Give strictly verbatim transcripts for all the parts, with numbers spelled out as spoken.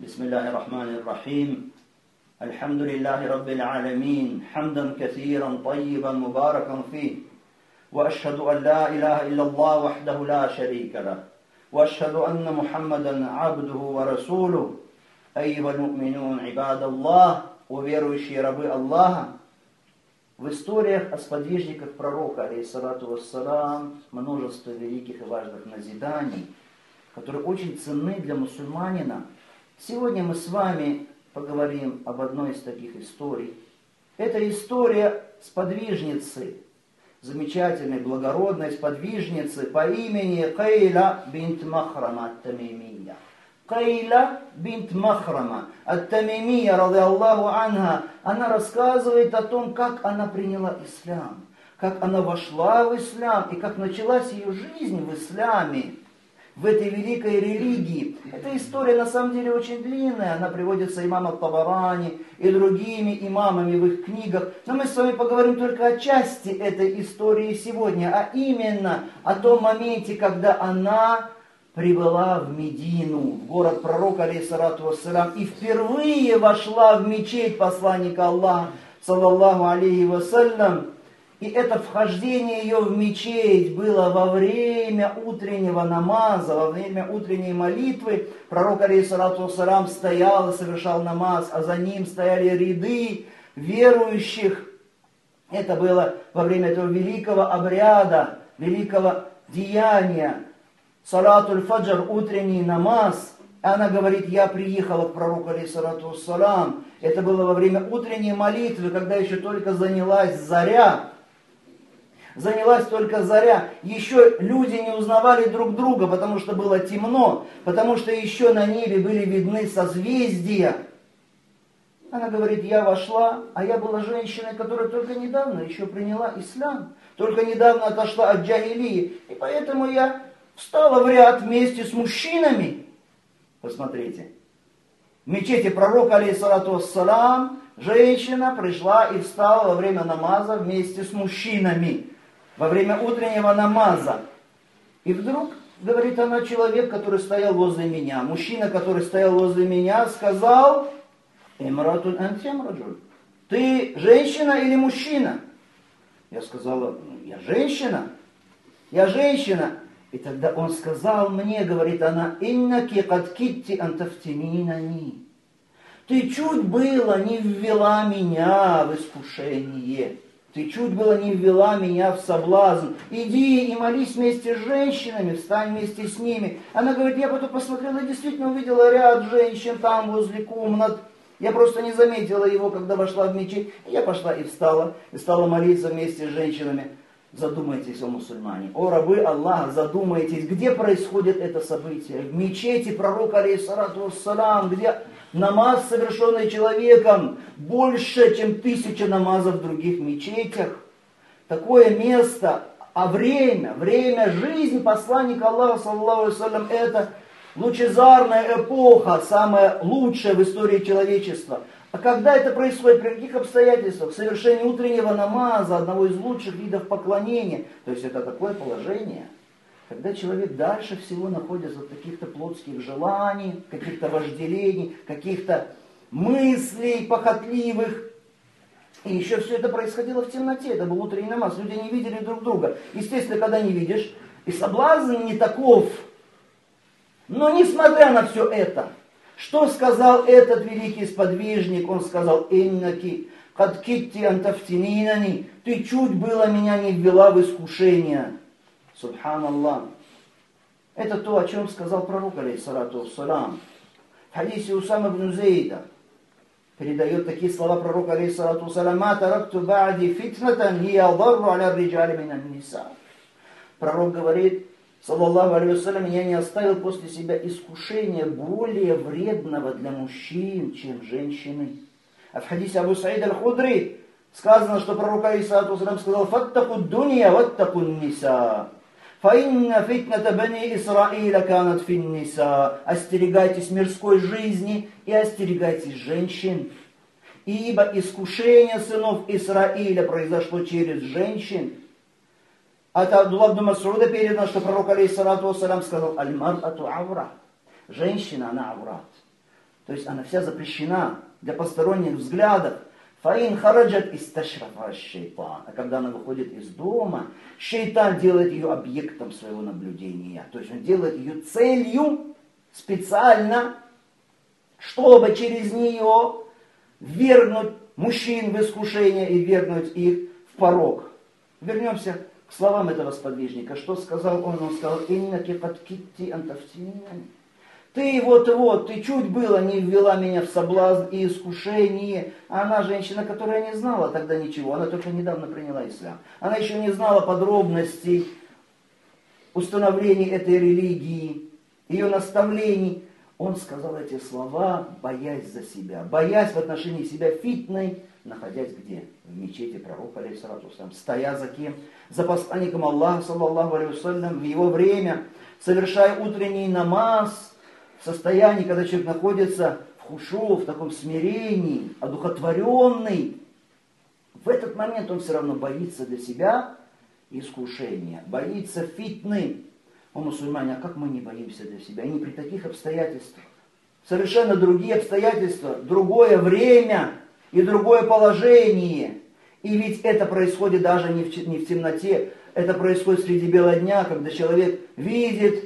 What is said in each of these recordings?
بسم الله الرحمن الرحيم الحمد لله رب العالمين حمدا كثيرا طيبا مباركا فيه وأشهد أن لا إله إلا الله وحده لا شريك له وأشهد أن محمدا عبده ورسوله أيها المؤمنون عباد الله уверующие рабы Аллаха. В историях о сподвижниках пророка, алейхиссалату вассалам, множество великих и важных назиданий, которые очень ценны для мусульманина. Сегодня мы с вами поговорим об одной из таких историй. Это история сподвижницы, замечательной, благородной сподвижницы по имени Кайла бинт Махрама ат-Тамимия. Кайла бинт Махрама ат-Тамимия, ради Аллаху анха, она рассказывает о том, как она приняла ислам, как она вошла в ислам и как началась ее жизнь в исламе, в этой великой религии. Эта история на самом деле очень длинная, она приводится имамом Табарани и другими имамами в их книгах. Но мы с вами поговорим только о части этой истории сегодня, а именно о том моменте, когда она прибыла в Медину, в город пророка, алейхиссалату вассалам, и впервые вошла в мечеть посланника Аллаха, саллаллаху алейхи вассалям. И это вхождение ее в мечеть было во время утреннего намаза, во время утренней молитвы. Пророк, алейхиссалату вассалам, стоял и совершал намаз, а за ним стояли ряды верующих. Это было во время этого великого обряда, великого деяния. Салатуль фаджр, утренний намаз. Она говорит: я приехала к пророку, алейхиссалату вассалам. Это было во время утренней молитвы, когда еще только занялась заря. Занялась только заря. Еще люди не узнавали друг друга, потому что было темно, потому что еще на небе были видны созвездия. Она говорит: я вошла, а я была женщиной, которая только недавно еще приняла ислам, только недавно отошла от джахилии, и поэтому я встала в ряд вместе с мужчинами. Посмотрите. В мечети пророка, алейхиссалату вассалам, женщина пришла и встала во время намаза вместе с мужчинами. Во время утреннего намаза. И вдруг, говорит она, человек, который стоял возле меня, мужчина, который стоял возле меня, сказал: «Имратун антем раджуль». Ты женщина или мужчина? Я сказала: я женщина. Я женщина. И тогда он сказал мне, говорит она: «Иннаки кад китти антафтининани». Ты чуть было не ввела меня в искушение. Ты чуть было не ввела меня в соблазн. Иди и молись вместе с женщинами, встань вместе с ними. Она говорит: я потом посмотрела и действительно увидела ряд женщин там возле комнат. Я просто не заметила его, когда вошла в мечеть. Я пошла и встала, и стала молиться вместе с женщинами. Задумайтесь, о мусульмане, о рабы Аллаха, задумайтесь, где происходит это событие. В мечети пророка, алейхиссалату вассалам, где намаз, совершенный человеком, больше, чем тысяча намазов в других мечетях. Такое место, а время, время, жизнь посланника Аллаха, саллаллаху алейхи ва саллям, это лучезарная эпоха, самая лучшая в истории человечества. А когда это происходит, при каких обстоятельствах? Совершение утреннего намаза, одного из лучших видов поклонения. То есть это такое положение, когда человек дальше всего находится в каких-то плотских желаний, каких-то вожделений, каких-то мыслей похотливых. И еще все это происходило в темноте, это был утренний намаз, люди не видели друг друга. Естественно, когда не видишь, и соблазн не таков. Но несмотря на все это, что сказал этот великий сподвижник? Он сказал: «Иннаки кад китти антафтининани». Ты чуть было меня не ввела в искушение. Субханаллах. Это то, о чем сказал пророк, алейхиссалату вассалам. В хадисе Усама ибн Зейда передает такие слова пророка, алейхиссалату вассалам: «Ма таракту ба'ди фитнатан хия дарру аля риджали минан ниса». Пророк говорит, саллаллаху алейхи вассалям: я не оставил после себя искушения более вредного для мужчин, чем женщины. А в хадисе Абу Саида аль-Худри сказано, что пророк, алейхиссалату вассалям, сказал: «Фаттаку дунья ваттаку ниса». «Фаинна фитната бани Исраиля канат фин ниса». Остерегайтесь мирской жизни и остерегайтесь женщин. Ибо искушение сынов Исраиля произошло через женщин. От Абдулла ибн Мас'уда передано, что пророк, алейхиссалату вассалям, сказал: «Аль-мар'ату авра». Женщина, она аврат. То есть она вся запрещена для посторонних взглядов. Фаин хараджат исташрафа шейтан. А когда она выходит из дома, шейтан делает ее объектом своего наблюдения. То есть он делает ее целью специально, чтобы через нее ввергнуть мужчин в искушение и ввергнуть их в порок. Вернемся к словам этого сподвижника. Что сказал он? Он сказал: «Иннаки кад китти ан тафтинани». Ты вот-вот, ты чуть было не ввела меня в соблазн и искушение. А она женщина, которая не знала тогда ничего. Она только недавно приняла ислам. Она еще не знала подробностей установления этой религии, ее наставлений. Он сказал эти слова, боясь за себя, боясь в отношении себя фитной, находясь где? В мечети пророка, алейхиссалату вассалям, стоя за кем? За посланником Аллаха, саллаллаху алейхи вассалям, в его время, совершая утренний намаз, в состоянии, когда человек находится в хушу, в таком смирении, одухотворенный. В этот момент он все равно боится для себя искушения, боится фитны. О, мусульмане, а как мы не боимся для себя? И не при таких обстоятельствах. Совершенно другие обстоятельства, другое время и другое положение. И ведь это происходит даже не в, не в темноте, это происходит среди бела дня, когда человек видит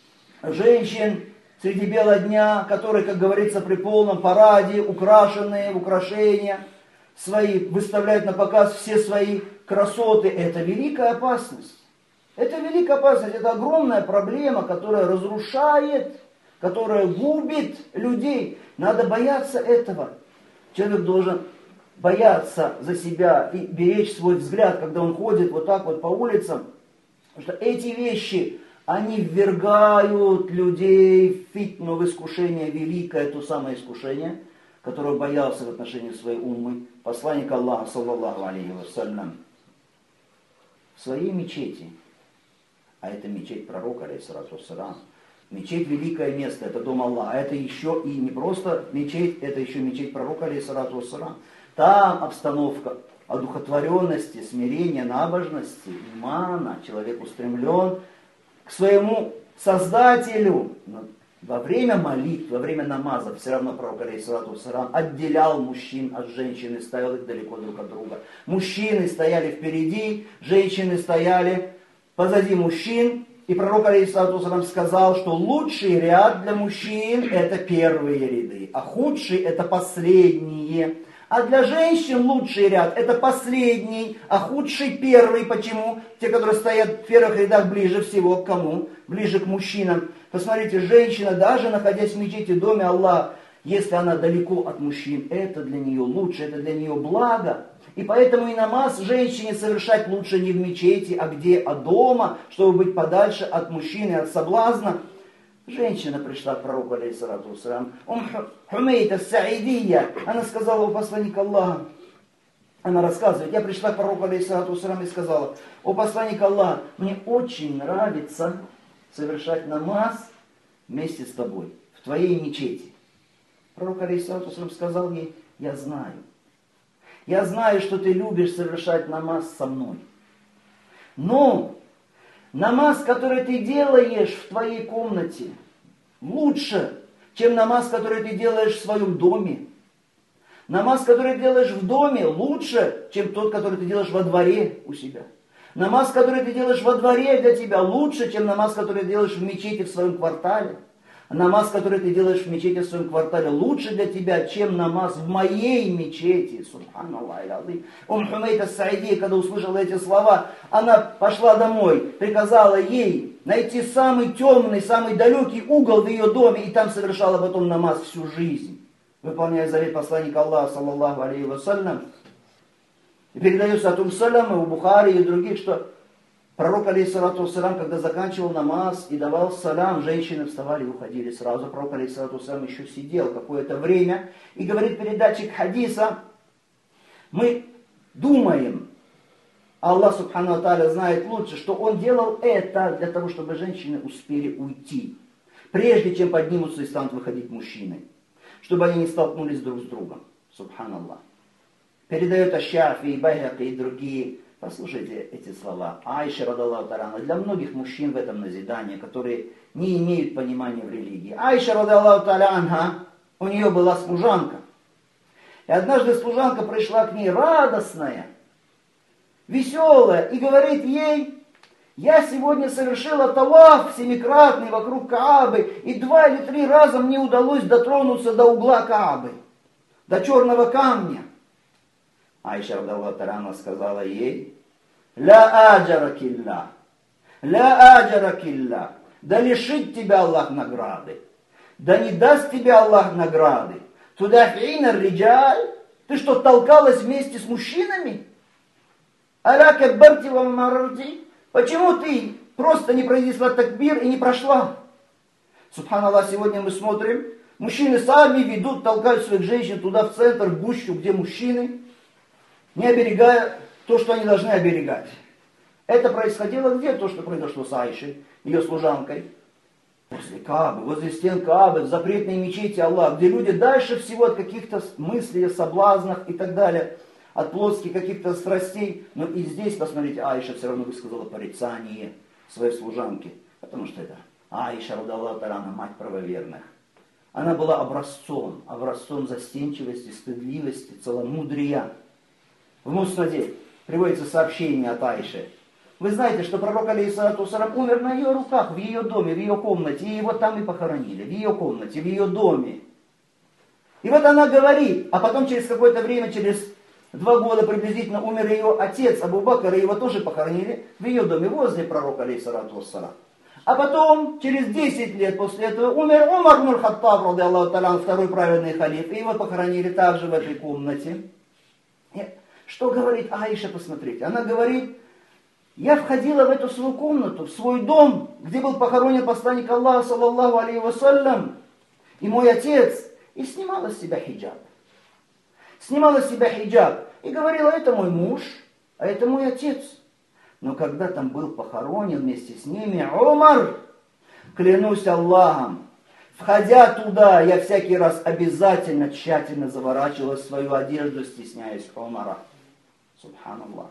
женщин среди бела дня, которые, как говорится, при полном параде, украшенные, украшения свои, выставляют на показ все свои красоты. Это великая опасность. Это великая опасность, это огромная проблема, которая разрушает, которая губит людей. Надо бояться этого. Человек должен бояться за себя и беречь свой взгляд, когда он ходит вот так вот по улицам. Потому что эти вещи, они ввергают людей в фитну, в искушение великое, то самое искушение, которое боялся в отношении своей уммы посланник Аллаха, саллаллаху алейхи вассалям, в своей мечети. А это мечеть пророка, алейхиссалату вассалям. Мечеть — великое место, это дом Аллаха. Это еще и не просто мечеть, это еще мечеть пророка, алейхиссалату вассалям. Там обстановка одухотворенности, смирения, набожности, имана. Человек устремлен к своему Создателю. Но во время молитв, во время намаза, все равно пророк, алейхиссалату вассалям, отделял мужчин от женщин и ставил их далеко друг от друга. Мужчины стояли впереди, женщины стояли позади мужчин. И пророк, алейхиссалату вассалям, сказал, что лучший ряд для мужчин — это первые ряды, а худший — это последние. А для женщин лучший ряд — это последний, а худший — первый. Почему? Те, которые стоят в первых рядах, ближе всего к кому? Ближе к мужчинам. Посмотрите, женщина, даже находясь в мечети, в доме Аллаха, если она далеко от мужчин, это для нее лучше, это для нее благо. И поэтому и намаз женщине совершать лучше не в мечети, а где? А дома, чтобы быть подальше от мужчины, от соблазна. Женщина пришла к пророку, алейхиссалату вассалям, Ум Хумейта Саидия, она сказала: о посланник Аллаха, она рассказывает, я пришла к пророку, алейхиссалату вассалям, и сказала: о посланник Аллаха, мне очень нравится совершать намаз вместе с тобой, в твоей мечети. Пророк, алейхиссалату вассалям, сказал ей: я знаю, я знаю, что ты любишь совершать намаз со мной, но намаз, который ты делаешь в твоей комнате, лучше, чем намаз, который ты делаешь в своем доме. Намаз, который ты делаешь в доме, лучше, чем тот, который ты делаешь во дворе у себя. Намаз, который ты делаешь во дворе для тебя, лучше, чем намаз, который ты делаешь в мечети в своем квартале. Намаз, который ты делаешь в мечети в своем квартале, лучше для тебя, чем намаз в моей мечети. Субханаллах аль-азим. Ум Хумейта Саидия, когда услышала эти слова, она пошла домой, приказала ей найти самый темный, самый далекий угол в ее доме, и там совершала потом намаз всю жизнь, выполняя завет посланника Аллаха, саллаллаху алейхи вассалям. И передается от Ум Саламы, у Бухари и других, что пророк, алейхиссалату вассалям, когда заканчивал намаз и давал салям, женщины вставали и уходили сразу. Пророк, алейхиссалату вассалям, еще сидел какое-то время. И говорит передатчик хадиса: мы думаем, Аллах субхану ва тааля знает лучше, что он делал это для того, чтобы женщины успели уйти, прежде чем поднимутся и станут выходить мужчины, чтобы они не столкнулись друг с другом. Субханаллах. Передает Аш-Шафи и Байхаки и другие. Послушайте эти слова. Айша, радаллаху та'аля, для многих мужчин в этом назидание, которые не имеют понимания в религии. Айша, радаллаху та'аля анха, У нее была служанка. И однажды служанка пришла к ней радостная, веселая, и говорит ей: я сегодня совершила таваф семикратный вокруг Каабы, и два или три раза мне удалось дотронуться до угла Каабы, до черного камня. Айша радиаллаху та'аля сказала ей: ля аджара килля, ля аджара килля, да лишит тебя Аллах награды, да не даст тебе Аллах награды. Тудафиина риджаль, ты что, толкалась вместе с мужчинами? Аля каббарти ва марарти, почему ты просто не произнесла такбир и не прошла? Субханаллах, сегодня мы смотрим, мужчины сами ведут, толкают своих женщин туда в центр, в гущу, где мужчины, не оберегая то, что они должны оберегать. Это происходило где? То, что произошло с Айшей, ее служанкой. Возле Каабы, возле стен Каабы, в запретной мечети Аллах, где люди дальше всего от каких-то мыслей, соблазнов и так далее, от плотских каких-то страстей. Но и здесь, посмотрите, Айша все равно высказала порицание своей служанки. Потому что это Айша, радиаллаху та'аля, мать правоверных. Она была образцом, образцом застенчивости, стыдливости, целомудрия. В Муснаде приводится сообщение от Айши. Вы знаете, что пророк алейхиссалату вассалям умер на ее руках, в ее доме, в ее комнате, и его там и похоронили, в ее комнате, в ее доме. И вот она говорит, а потом через какое-то время, через два года приблизительно, умер ее отец Абу Бакр, и его тоже похоронили в ее доме, возле пророка алейхиссалату вассалям. А потом, через десять лет после этого, умер Умар ибн Хаттаб, радиаллаху та'аля, второй праведный халиф, и его похоронили также в этой комнате. И что говорит Аиша, посмотрите, она говорит: я входила в эту свою комнату, в свой дом, где был похоронен посланник Аллаха, саллаллаху алейхи вассалям, и мой отец, и снимала с себя хиджаб. Снимала с себя хиджаб и говорила: это мой муж, а это мой отец. Но когда там был похоронен вместе с ними Умар, клянусь Аллахом, входя туда, я всякий раз обязательно тщательно заворачивала свою одежду, стесняясь Умара. Субханаллах.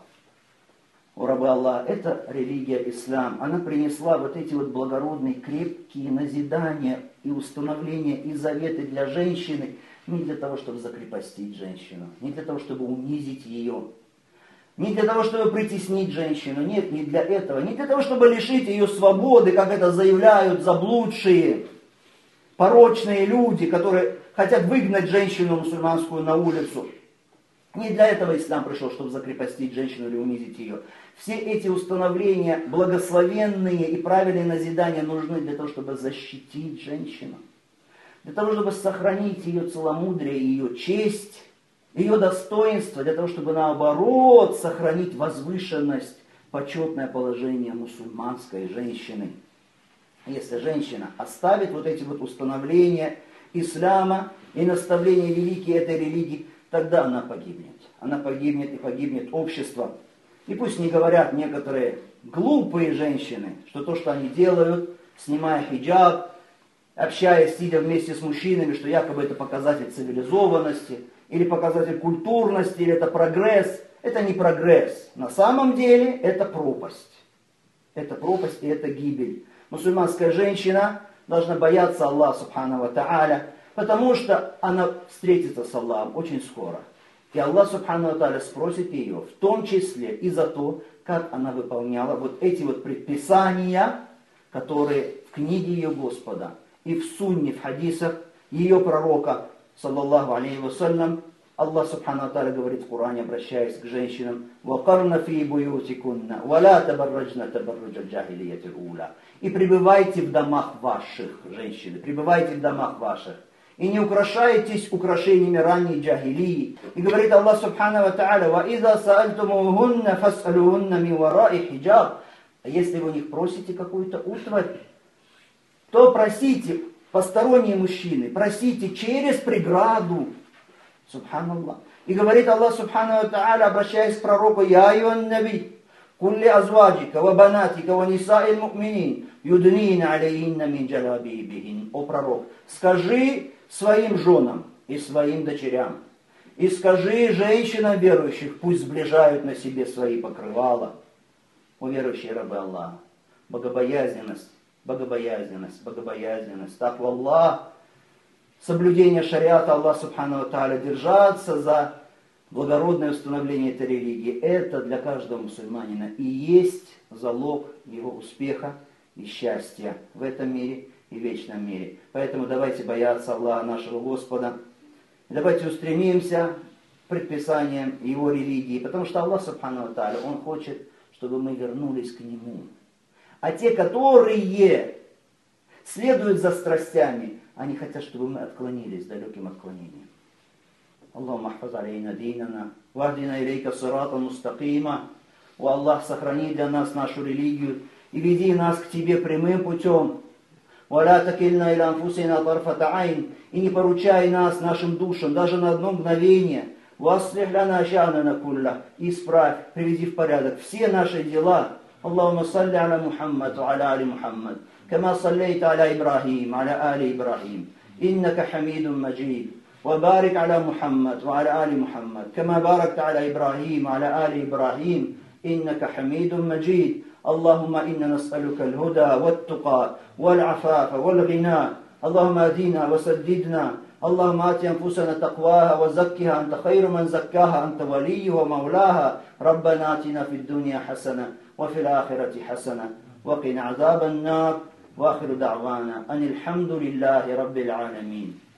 О рабы Аллаха, это религия ислам. Она принесла вот эти вот благородные, крепкие назидания и установления и заветы для женщины, не для того, чтобы закрепостить женщину, не для того, чтобы унизить ее, не для того, чтобы притеснить женщину, нет, не для этого, не для того, чтобы лишить ее свободы, как это заявляют заблудшие, порочные люди, которые хотят выгнать женщину мусульманскую на улицу. Не для этого ислам пришел, чтобы закрепостить женщину или унизить ее. Все эти установления, благословенные и правильные назидания, нужны для того, чтобы защитить женщину. Для того, чтобы сохранить ее целомудрие, ее честь, ее достоинство, для того, чтобы наоборот сохранить возвышенность, почетное положение мусульманской женщины. Если женщина оставит вот эти вот установления ислама и наставления великие этой религии, тогда она погибнет. Она погибнет и погибнет общество. И пусть не говорят некоторые глупые женщины, что то, что они делают, снимая хиджаб, общаясь, сидя вместе с мужчинами, что якобы это показатель цивилизованности, или показатель культурности, или это прогресс. Это не прогресс. На самом деле это пропасть. Это пропасть и это гибель. Мусульманская женщина должна бояться Аллаха субхану ва та'аля, потому что она встретится с Аллахом очень скоро. И Аллах субхану ва та'аля спросит ее, в том числе и за то, как она выполняла вот эти вот предписания, которые в книге ее Господа и в сунне, в хадисах ее пророка, саллаллаху алейхи вассалям. Аллах субхану ва та'аля говорит в Коране, обращаясь к женщинам: وَقَرْنَ فِي بُيُوتِكُنَّ وَلَا تَبَرَّجْنَ تَبَرُّجَ الْجَاهِلِيَّةِ الْأُولَى. И пребывайте в домах ваших, женщины, пребывайте в домах ваших. И не украшайтесь украшениями ранней джахилии. И говорит Аллах субхану ва та'аля: وَإِذَا سَأَلْتُمُوهُنَّ فَاسْأَلُوهُنَّ مِنْ وَرَاءِ حِجَابٍ. А если вы у них просите какую-то утварь, то просите, посторонние мужчины, просите через преграду. Субханаллах. И говорит Аллах субхану ва та'аля, обращаясь к пророку: «Я айюан наби, кулли азваджика, ва банатика, ва ниса'i му'минин, юднина алейинна мин джалабибихин». О пророк, скажи своим женам и своим дочерям, и скажи женщинам верующих, пусть сближают на себе свои покрывала. О верующие рабы Аллаха, богобоязненность, богобоязненность, богобоязненность, таква Аллах соблюдения шариата Аллах Субхану Тааля, держаться за благородное установление этой религии. Это для каждого мусульманина и есть залог его успеха и счастья в этом мире и в вечном мире. Поэтому давайте бояться Аллаха нашего Господа. Давайте устремимся к предписаниям Его религии, потому что Аллах Субхану Тааля, Он хочет, чтобы мы вернулись к Нему. А те, которые следуют за страстями, они хотят, чтобы мы отклонились, далеким отклонением. Аллахумма ахфаз алейна динана, вахдина илейка сирата мустакима. О Аллах, сохрани для нас нашу религию и веди нас к Тебе прямым путем. Валя такильна иля анфусина тарфата айн. И не поручай нас нашим душам даже на одно мгновение. Васлих ляна ша'нана кулля. Исправь, приведи в порядок все наши дела. Аллахумма салли аля Мухаммад ва аля али Мухаммад. Кама саллейта аля Ибрахим, аля али Ибрахим. Иннака хамидун маджид. وبارك على محمد وعلى آل محمد كما باركت على إبراهيم وعلى آل إبراهيم إنك حميد مجيد اللهم إنا نسألك الهدى والتقى والعفاف والغنى اللهم أهدنا وسددنا اللهم آت أنفسنا تقواها وزكها أنت خير من زكاها أنت وليها ومولاها ربنا آتنا في الدنيا حسنة وفي الآخرة حسنة وقنا عذاب النار وآخر دعوانا أن الحمد لله رب العالمين.